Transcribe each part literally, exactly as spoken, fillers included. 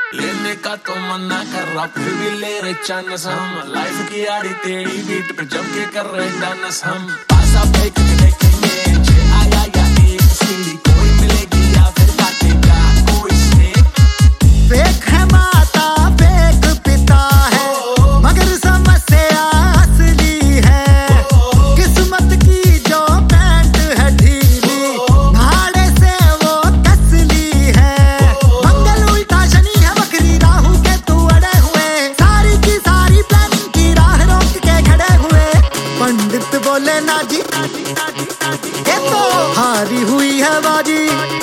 लेने का तो मना कर रहा फिर भी ले रहे चांस हम। लाइफ की आड़ी टेढ़ी बीट पे जम के कर रहे डांस हम। पासा फेंक के देखेंगे जे आया या एक सीढ़ी, कोई मिलेगी या फिर काटेगा कोई स्नेक। फेक है माता फेक पिता है, मगर समस्या असली है। किस्मत की जो पैंट है ढीली, भाड़े से वो कसली है। मंगल उल्टा शनि है बकरी राहु के तू अड़े हुए, सारी की सारी प्लानिंग की राह रोक के खड़े हुए। पंडित बोले ना जी ये तो हारी हुई है बाजी।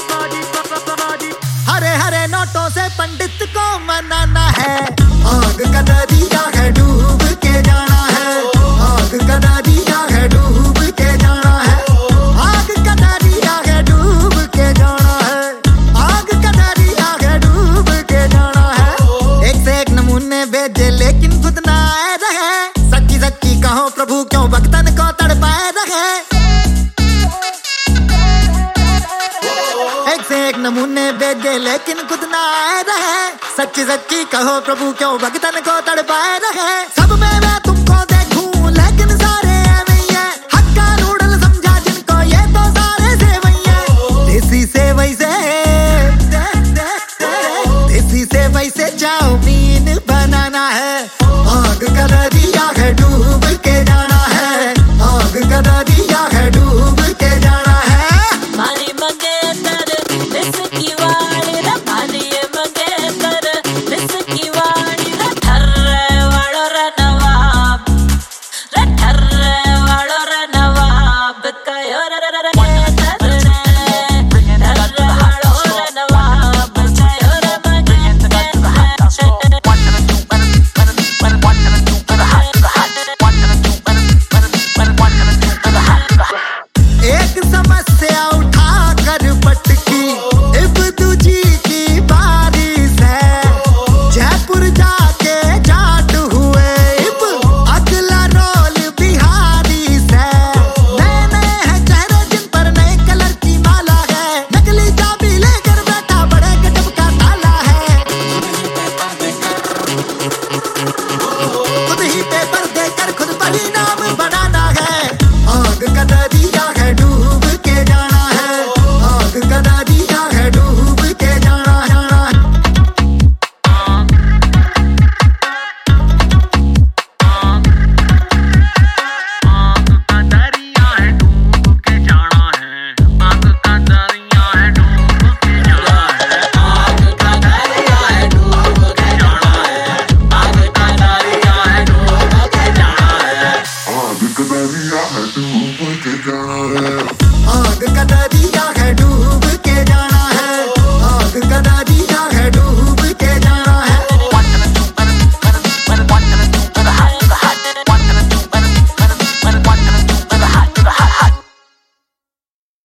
हरे हरे नोटों से पंडित को मनाना है। आग का दरिया है डूब के जाना है, आग का दरिया है डूब के जाना है, आग का दरिया है डूब के जाना है, आग का दरिया है डूब के जाना है। एक से एक नमूने भेजे लेकिन खुद ना आए रहे, सच्ची सच्ची कहो प्रभु क्यों भक्तन को तड़पाए रहे। एक से एक नमूने भेजे लेकिन खुद ना आए रहे, सच्ची सच्ची कहो प्रभु क्यों भक्तन को तड़पाए रहे। सब में मैं तुमको देखूं लेकिन सारे ऐवे ही हैं, हक्का नूडल समझा जिनको ये तो सारे सेवई हैं। देसी सेवई से देसी सेवई से चाउमीन बनाना है। आग का दरिया है डूब के जाना है, आग का दरिया है डूब के जाना है। आग का दरिया